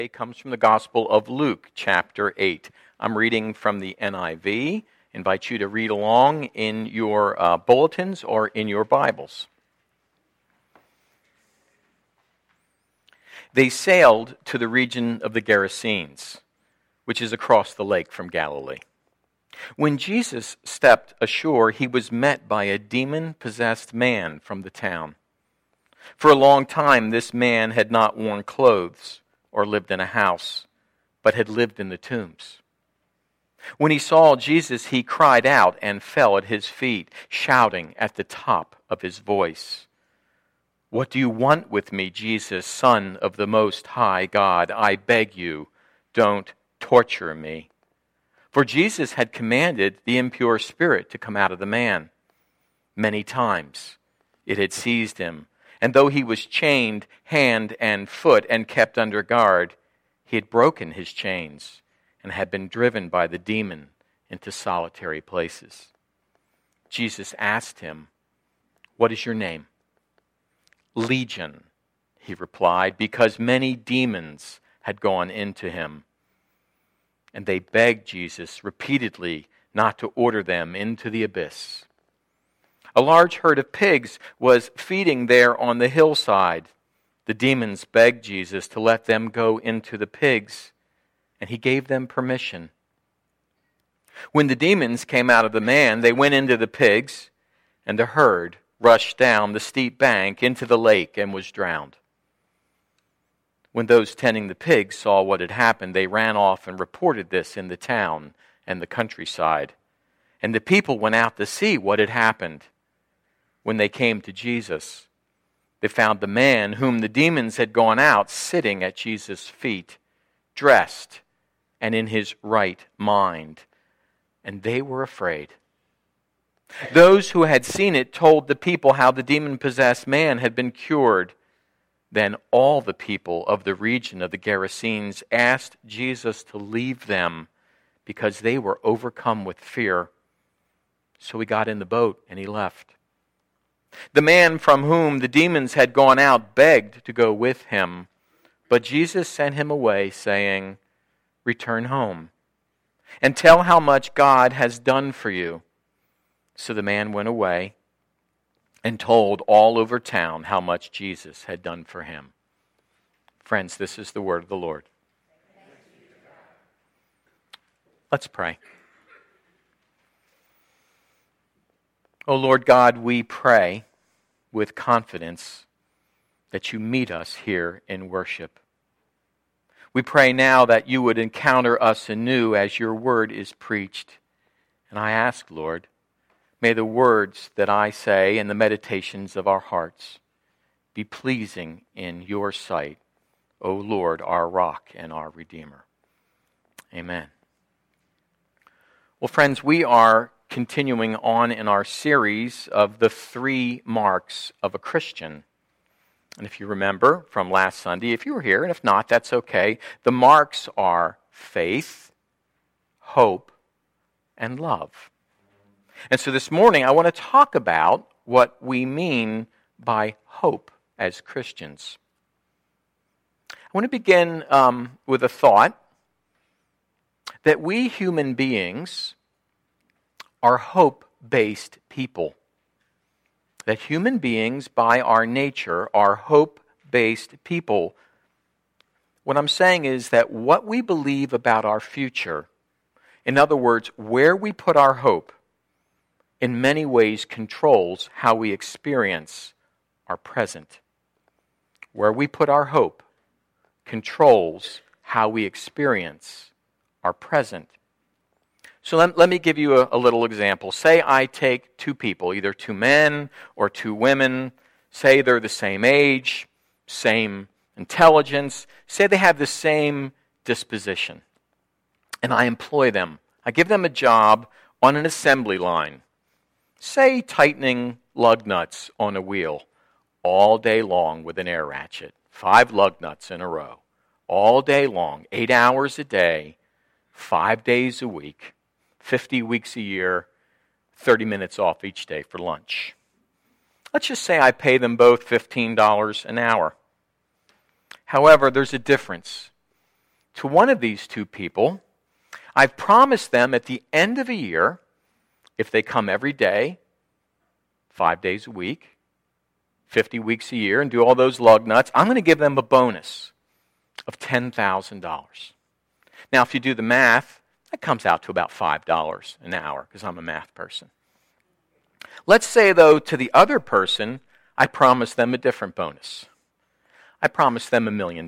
It comes from the Gospel of Luke, chapter 8. I'm reading from the NIV. Invite you to read along in your bulletins or in your Bibles. They sailed to the region of the Gerasenes, which is across the lake from Galilee. When Jesus stepped ashore, he was met by a demon-possessed man from the town. For a long time, this man had not worn clothes or lived in a house, but had lived in the tombs. When he saw Jesus, he cried out and fell at his feet, shouting at the top of his voice, "What do you want with me, Jesus, Son of the Most High God? I beg you, don't torture me." For Jesus had commanded the impure spirit to come out of the man. Many times it had seized him, and though he was chained hand and foot and kept under guard, he had broken his chains and had been driven by the demon into solitary places. Jesus asked him, "What is your name?" "Legion," he replied, because many demons had gone into him. And they begged Jesus repeatedly not to order them into the abyss. A large herd of pigs was feeding there on the hillside. The demons begged Jesus to let them go into the pigs, and he gave them permission. When the demons came out of the man, they went into the pigs, and the herd rushed down the steep bank into the lake and was drowned. When those tending the pigs saw what had happened, they ran off and reported this in the town and the countryside. And the people went out to see what had happened. When they came to Jesus, they found the man whom the demons had gone out sitting at Jesus' feet, dressed and in his right mind. And they were afraid. Those who had seen it told the people how the demon-possessed man had been cured. Then all the people of the region of the Gerasenes asked Jesus to leave them because they were overcome with fear. So he got in the boat and he left. The man from whom the demons had gone out begged to go with him, but Jesus sent him away, saying, "Return home and tell how much God has done for you." So the man went away and told all over town how much Jesus had done for him. Friends, this is the word of the Lord. Let's pray. O Lord God, we pray with confidence that you meet us here in worship. We pray now that you would encounter us anew as your word is preached. And I ask, Lord, may the words that I say and the meditations of our hearts be pleasing in your sight, O Lord, our rock and our Redeemer. Amen. Well, friends, we are continuing on in our series of the 3 marks of a Christian. And if you remember from last Sunday, if you were here, and if not, that's okay, the marks are faith, hope, and love. And so this morning, I want to talk about what we mean by hope as Christians. I want to begin with a thought that we human beings are hope-based people. That human beings, by our nature, are hope-based people. What I'm saying is that what we believe about our future, in other words, where we put our hope, in many ways controls how we experience our present. Where we put our hope controls how we experience our present. So let me give you a little example. Say I take 2 people, either 2 men or 2 women. Say they're the same age, same intelligence. Say they have the same disposition. And I employ them. I give them a job on an assembly line. Say tightening lug nuts on a wheel all day long with an air ratchet. 5 lug nuts in a row. All day long, 8 hours a day, 5 days a week, 50 weeks a year, 30 minutes off each day for lunch. Let's just say I pay them both $15 an hour. However, there's a difference. to one of these two people, I've promised them at the end of a year, if they come every day, 5 days a week, 50 weeks a year, and do all those lug nuts, I'm going to give them a bonus of $10,000. Now, if you do the math, that comes out to about $5 an hour, because I'm a math person. Let's say, though, to the other person, I promised them a different bonus. I promised them $1 million.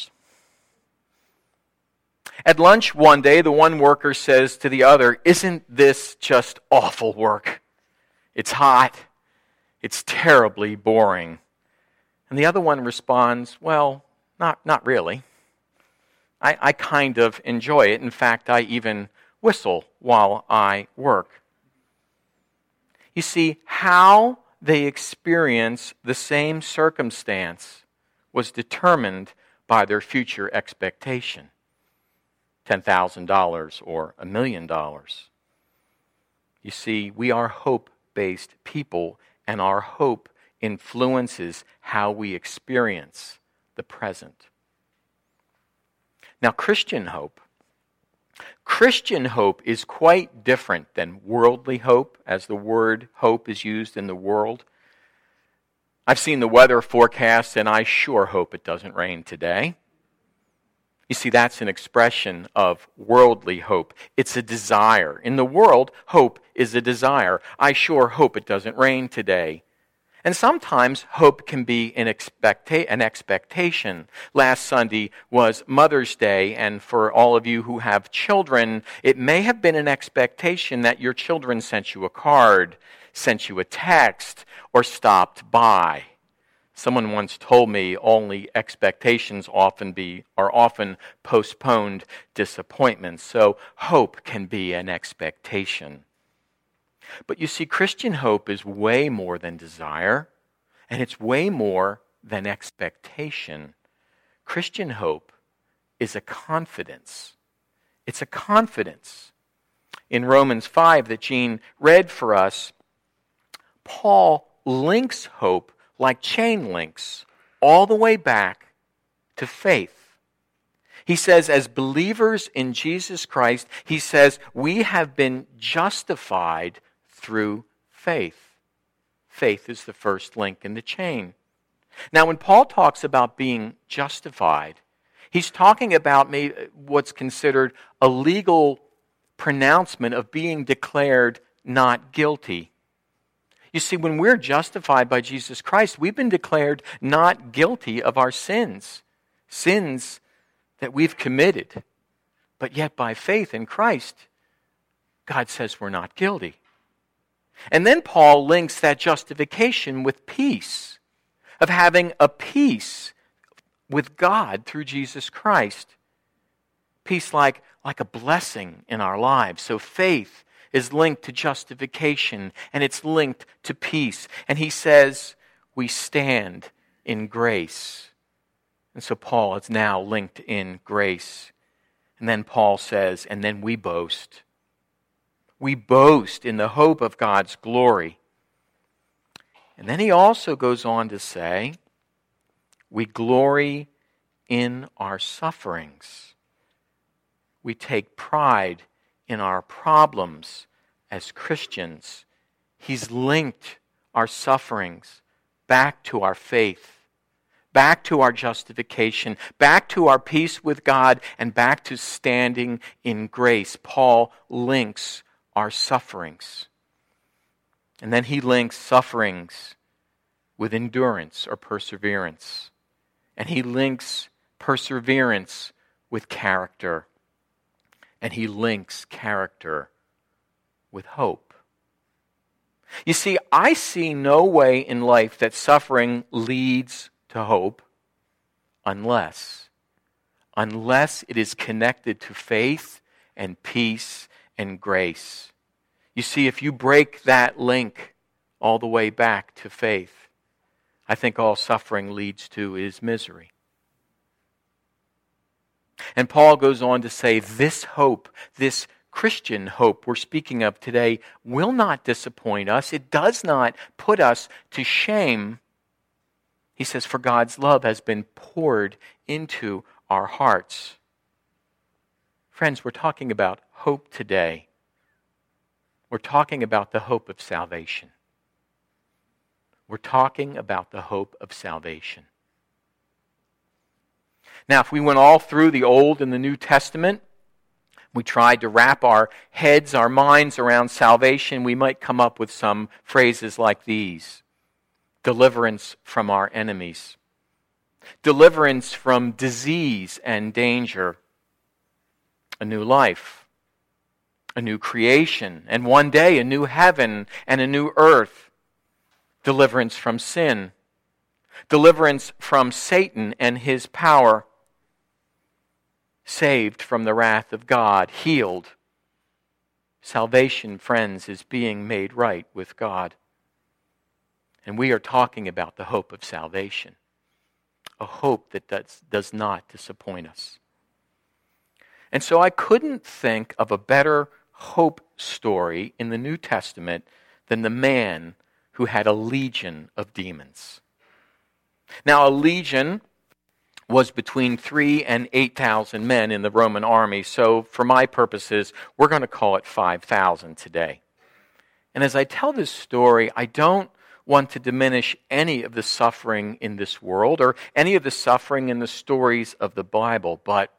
At lunch one day, the one worker says to the other, "Isn't this just awful work? It's hot. It's terribly boring." And the other one responds, "Well, not really. I kind of enjoy it. In fact, I even whistle while I work." You see, how they experience the same circumstance was determined by their future expectation. $10,000 or $1 million. You see, we are hope-based people, and our hope influences how we experience the present. Now, Christian hope is quite different than worldly hope, as the word hope is used in the world. I've seen the weather forecast, and I sure hope it doesn't rain today. You see, that's an expression of worldly hope. It's a desire. In the world, hope is a desire. I sure hope it doesn't rain today. And sometimes hope can be an expectation. Last Sunday was Mother's Day, and for all of you who have children, it may have been an expectation that your children sent you a card, sent you a text, or stopped by. Someone once told me only expectations are often postponed disappointments. So hope can be an expectation. But you see, Christian hope is way more than desire, and it's way more than expectation. Christian hope is a confidence. It's a confidence. In Romans 5 that Jean read for us, Paul links hope like chain links all the way back to faith. He says, as believers in Jesus Christ, he says, we have been justified through faith. Faith is the first link in the chain. Now, when Paul talks about being justified, he's talking about what's considered a legal pronouncement of being declared not guilty. You see, when we're justified by Jesus Christ, we've been declared not guilty of our sins that we've committed. But yet by faith in Christ, God says we're not guilty. And then Paul links that justification with peace, of having a peace with God through Jesus Christ. Peace like a blessing in our lives. So faith is linked to justification, and it's linked to peace. And he says, we stand in grace. And so Paul is now linked in grace. And then Paul says, and then we boast. We boast in the hope of God's glory. And then he also goes on to say, we glory in our sufferings. We take pride in our problems as Christians. He's linked our sufferings back to our faith, back to our justification, back to our peace with God, and back to standing in grace. Paul links our sufferings. And then he links sufferings with endurance or perseverance. And he links perseverance with character. And he links character with hope. You see, I see no way in life that suffering leads to hope unless it is connected to faith and peace and grace. You see, if you break that link all the way back to faith, I think all suffering leads to is misery. And Paul goes on to say, this hope, this Christian hope we're speaking of today, will not disappoint us. It does not put us to shame. He says, for God's love has been poured into our hearts. Friends, we're talking about hope today. We're talking about the hope of salvation. We're talking about the hope of salvation. Now, if we went all through the Old and the New Testament, we tried to wrap our heads, our minds around salvation, we might come up with some phrases like these. Deliverance from our enemies. Deliverance from disease and danger. A new life. A new creation. And one day a new heaven and a new earth. Deliverance from sin. Deliverance from Satan and his power. Saved from the wrath of God, healed. Salvation, friends, is being made right with God. And we are talking about the hope of salvation. A hope that does not disappoint us. And so I couldn't think of a better hope story in the New Testament than the man who had a legion of demons. Now, a legion was between 3,000 and 8,000 men in the Roman army. So for my purposes, we're going to call it 5,000 today. And as I tell this story, I don't want to diminish any of the suffering in this world or any of the suffering in the stories of the Bible, but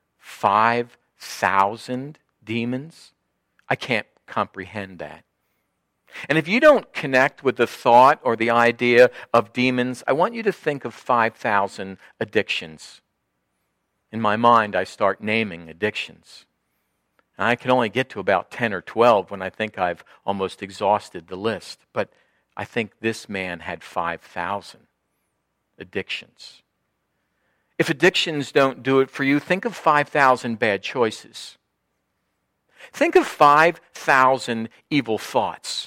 5,000 demons? I can't comprehend that. And if you don't connect with the thought or the idea of demons, I want you to think of 5,000 addictions. In my mind, I start naming addictions. And I can only get to about 10 or 12 when I think I've almost exhausted the list. But I think this man had 5,000 addictions. If addictions don't do it for you, think of 5,000 bad choices. Think of 5,000 evil thoughts.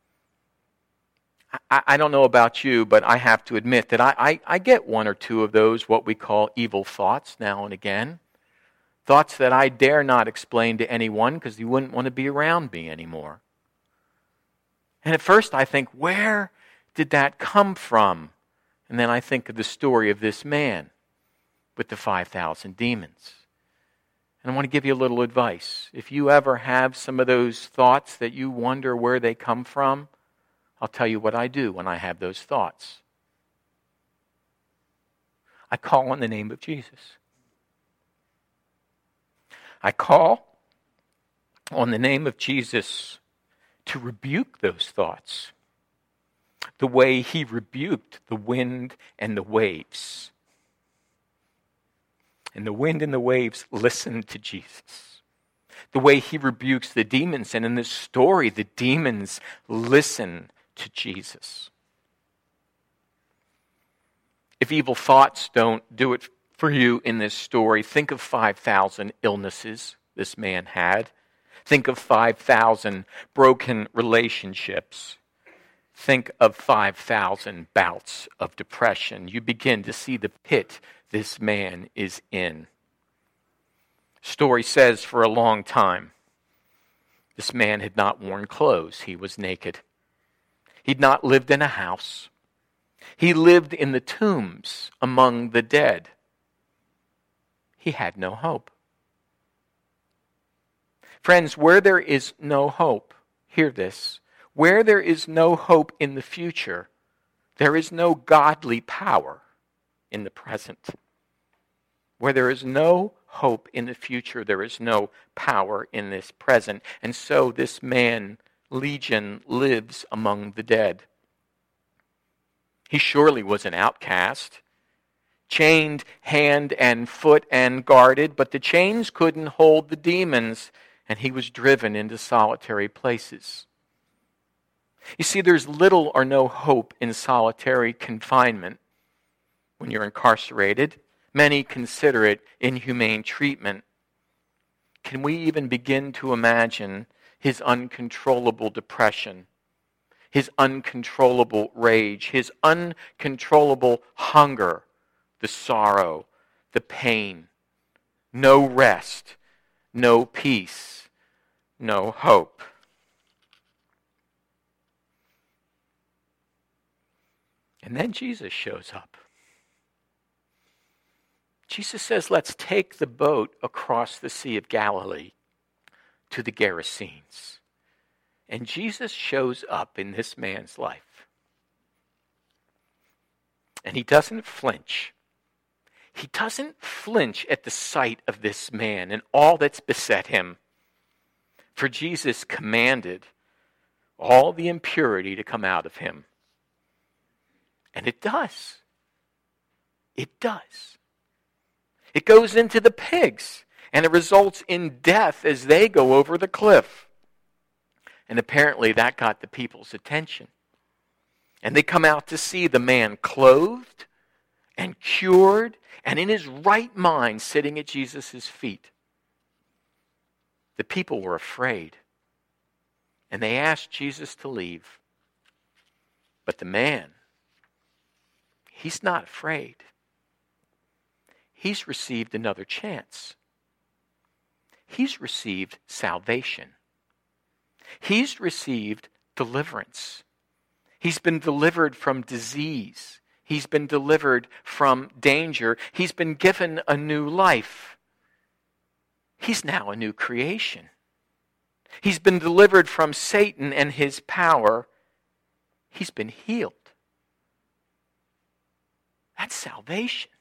I don't know about you, but I have to admit that I get one or two of those, what we call evil thoughts now and again. Thoughts that I dare not explain to anyone because you wouldn't want to be around me anymore. And at first I think, where did that come from? And then I think of the story of this man with the 5,000 demons. And I want to give you a little advice. If you ever have some of those thoughts that you wonder where they come from, I'll tell you what I do when I have those thoughts. I call on the name of Jesus. I call on the name of Jesus to rebuke those thoughts the way he rebuked the wind and the waves. And the wind and the waves listened to Jesus. The way he rebukes the demons, and in this story, the demons listen to Jesus. If evil thoughts don't do it for you in this story, think of 5,000 illnesses this man had. Think of 5,000 broken relationships. Think of 5,000 bouts of depression. You begin to see the pit this man is in. Story says for a long time, this man had not worn clothes. He was naked. He'd not lived in a house. He lived in the tombs among the dead. He had no hope. Friends, where there is no hope, hear this, where there is no hope in the future, there is no godly power in the present. Where there is no hope in the future, there is no power in this present. And so this man, Legion, lives among the dead. He surely was an outcast, chained hand and foot and guarded, but the chains couldn't hold the demons, and he was driven into solitary places. You see, there's little or no hope in solitary confinement. When you're incarcerated, many consider it inhumane treatment. Can we even begin to imagine his uncontrollable depression, his uncontrollable rage, his uncontrollable hunger, the sorrow, the pain, no rest, no peace, no hope? And then Jesus shows up. Jesus says, let's take the boat across the Sea of Galilee to the Gerasenes. And Jesus shows up in this man's life. And he doesn't flinch. He doesn't flinch at the sight of this man and all that's beset him. For Jesus commanded all the impurity to come out of him. And it does. It does. It goes into the pigs, and it results in death as they go over the cliff. And apparently that got the people's attention. And they come out to see the man clothed and cured and in his right mind sitting at Jesus' feet. The people were afraid. And they asked Jesus to leave. But the man, he's not afraid. He's received another chance. He's received salvation. He's received deliverance. He's been delivered from disease. He's been delivered from danger. He's been given a new life. He's now a new creation. He's been delivered from Satan and his power. He's been healed. That's salvation.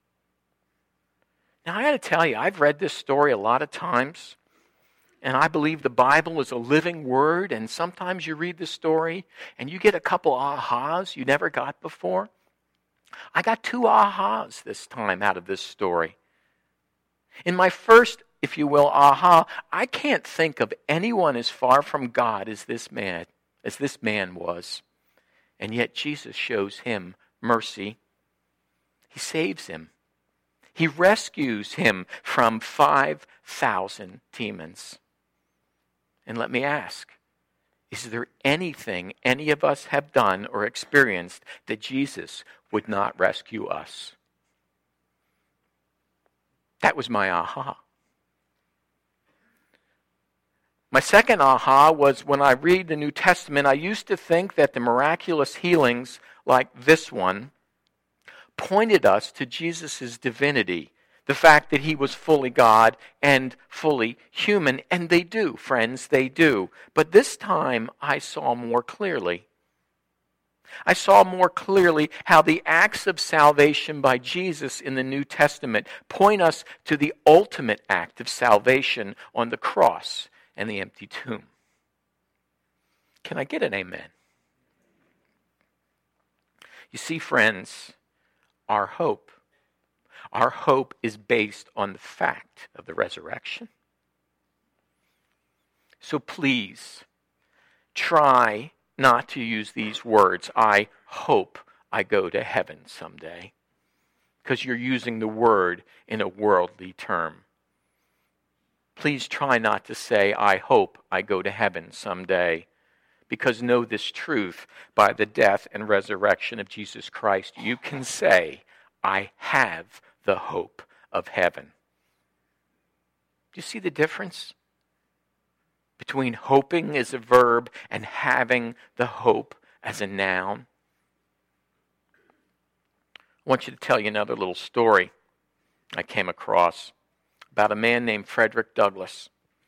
Now, I got to tell you, I've read this story a lot of times, and I believe the Bible is a living word, and sometimes you read the story, and you get a couple ahas you never got before. I got 2 ahas this time out of this story. In my first, if you will, aha, I can't think of anyone as far from God as this man was. And yet Jesus shows him mercy. He saves him. He rescues him from 5,000 demons. And let me ask, is there anything any of us have done or experienced that Jesus would not rescue us? That was my aha. My second aha was when I read the New Testament, I used to think that the miraculous healings like this one pointed us to Jesus' divinity, the fact that he was fully God and fully human. And they do, friends, they do. But this time I saw more clearly. I saw more clearly how the acts of salvation by Jesus in the New Testament point us to the ultimate act of salvation on the cross and the empty tomb. Can I get an amen? You see, friends, our hope is based on the fact of the resurrection. So please, try not to use these words, I hope I go to heaven someday, because you're using the word in a worldly term. Please try not to say, I hope I go to heaven someday, because know this truth, by the death and resurrection of Jesus Christ, you can say, I have the hope of heaven. Do you see the difference between hoping as a verb and having the hope as a noun? I want you to tell you another little story I came across about a man named Frederick Douglass.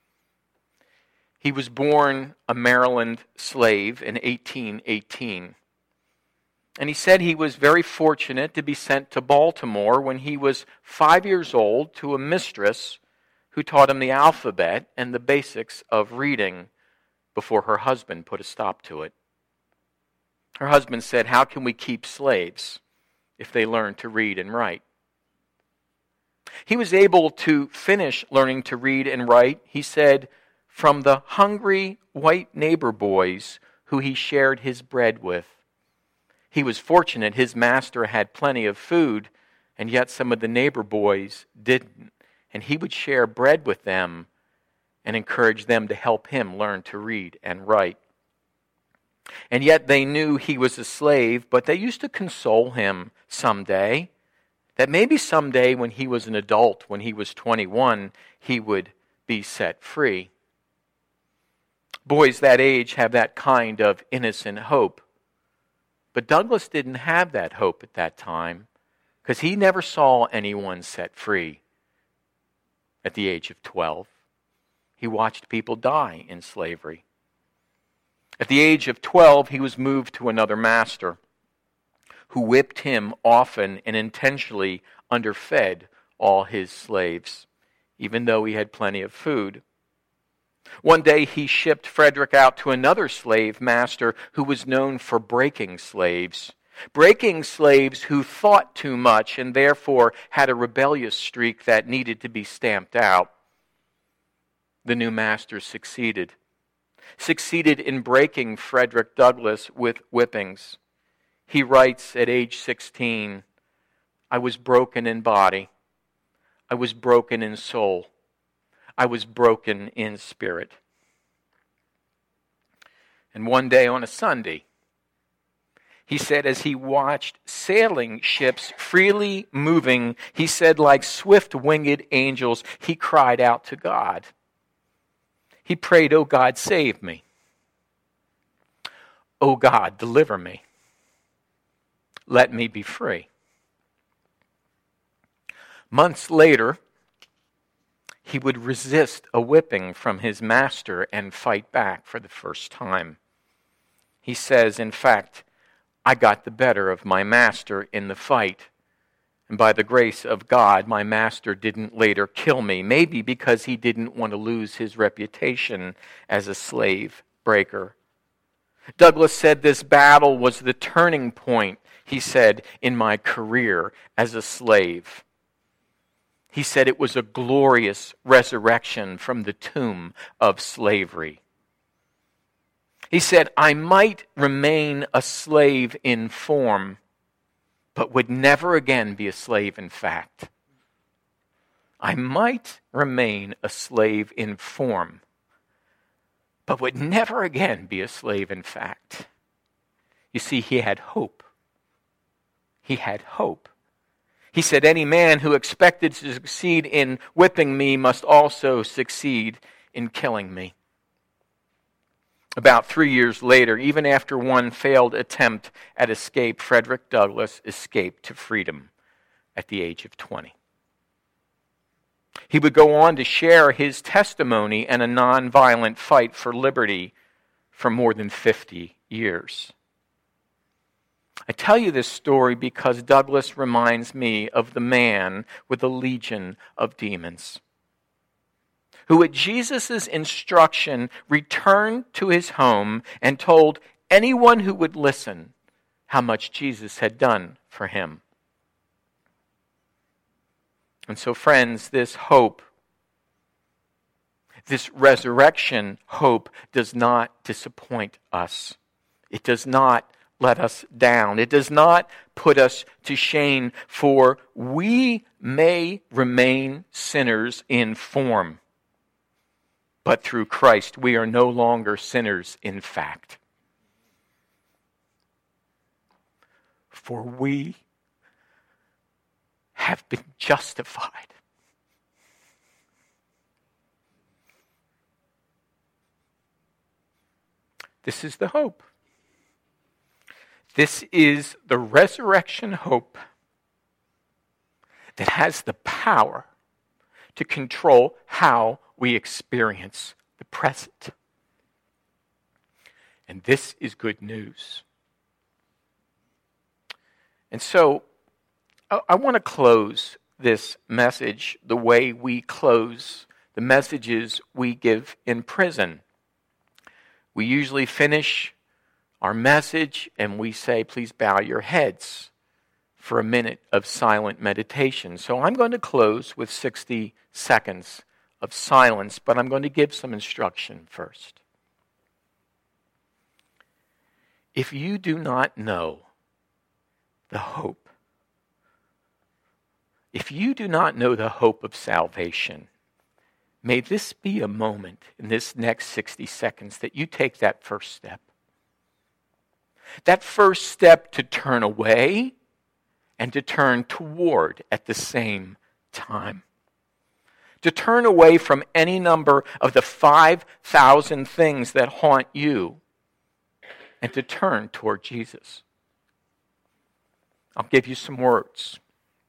He was born a Maryland slave in 1818. And he said he was very fortunate to be sent to Baltimore when he was 5 years old to a mistress who taught him the alphabet and the basics of reading before her husband put a stop to it. Her husband said, how can we keep slaves if they learn to read and write? He was able to finish learning to read and write, he said, from the hungry white neighbor boys who he shared his bread with. He was fortunate his master had plenty of food, and yet some of the neighbor boys didn't. And he would share bread with them and encourage them to help him learn to read and write. And yet they knew he was a slave, but they used to console him someday, that maybe someday when he was an adult, when he was 21, he would be set free. Boys that age have that kind of innocent hope. But Douglass didn't have that hope at that time because he never saw anyone set free at the age of 12. He watched people die in slavery. At the age of 12, he was moved to another master who whipped him often and intentionally underfed all his slaves, even though he had plenty of food. One day he shipped Frederick out to another slave master who was known for breaking slaves who thought too much and therefore had a rebellious streak that needed to be stamped out. The new master succeeded in breaking Frederick Douglass with whippings. He writes at age 16, "I was broken in body. I was broken in soul. I was broken in spirit." And one day on a Sunday, he said, as he watched sailing ships freely moving, he said, like swift-winged angels, he cried out to God. He prayed, "Oh God, save me. Oh God, deliver me. Let me be free." Months later, he would resist a whipping from his master and fight back for the first time. He says, in fact, "I got the better of my master in the fight. And by the grace of God, my master didn't later kill me, maybe because he didn't want to lose his reputation as a slave breaker." Douglass said this battle was the turning point, he said, in my career as a slave. He said it was a glorious resurrection from the tomb of slavery. He said, "I might remain a slave in form, but would never again be a slave in fact." I might remain a slave in form, but would never again be a slave in fact. You see, he had hope. He had hope. He said, "Any man who expected to succeed in whipping me must also succeed in killing me." About 3 years later, even after one failed attempt at escape, Frederick Douglass escaped to freedom at the age of 20. He would go on to share his testimony and a nonviolent fight for liberty for more than 50 years. I tell you this story because Douglass reminds me of the man with a legion of demons, who at Jesus' instruction returned to his home and told anyone who would listen how much Jesus had done for him. And so, friends, this hope, this resurrection hope, does not disappoint us. It does not let us down. It does not put us to shame, for we may remain sinners in form, but through Christ we are no longer sinners in fact. For we have been justified. This is the hope. This is the resurrection hope that has the power to control how we experience the present. And this is good news. And so, I want to close this message the way we close the messages we give in prison. We usually finish our message and we say, "Please bow your heads," for a minute of silent meditation. So I'm going to close with 60 seconds of silence, but I'm going to give some instruction first. If you do not know the hope, if you do not know the hope of salvation, may this be a moment in this next 60 seconds that you take that first step. That first step to turn away and to turn toward at the same time. To turn away from any number of the 5,000 things that haunt you and to turn toward Jesus. I'll give you some words.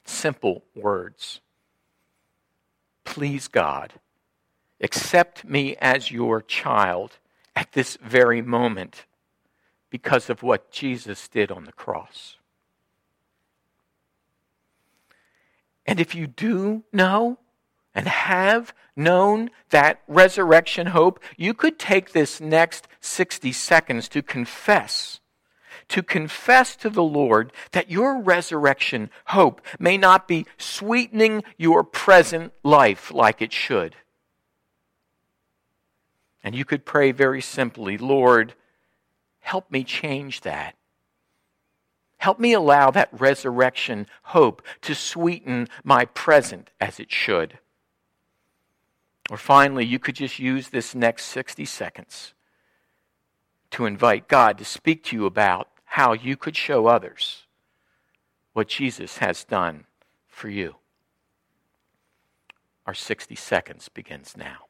simple words. Please, God, accept me as your child at this very moment because of what Jesus did on the cross. And if you do know and have known that resurrection hope, you could take this next 60 seconds to confess to the Lord that your resurrection hope may not be sweetening your present life like it should. And you could pray very simply, Lord, help me change that. Help me allow that resurrection hope to sweeten my present as it should. Or finally, you could just use this next 60 seconds to invite God to speak to you about how you could show others what Jesus has done for you. Our 60 seconds begins now.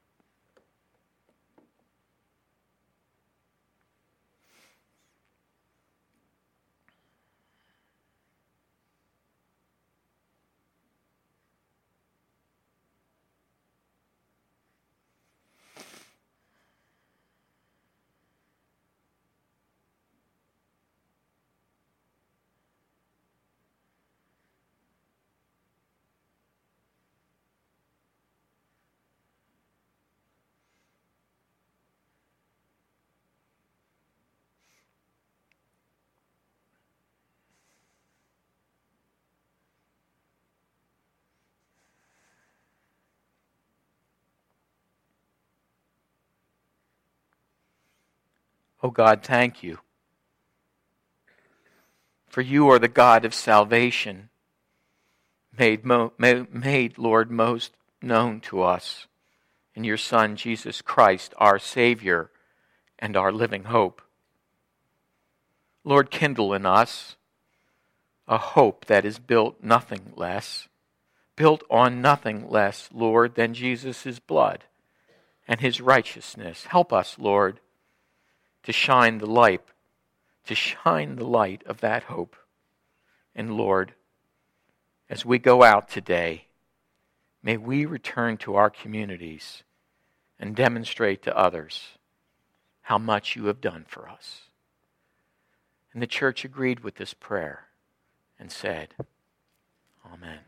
Oh God, thank you. For you are the God of salvation, made, Lord, most known to us in your Son, Jesus Christ, our Savior and our living hope. Lord, kindle in us a hope that is built on nothing less, Lord, than Jesus' blood and his righteousness. Help us, Lord, to shine the light of that hope. And Lord, as we go out today, may we return to our communities and demonstrate to others how much you have done for us. And the church agreed with this prayer and said, Amen.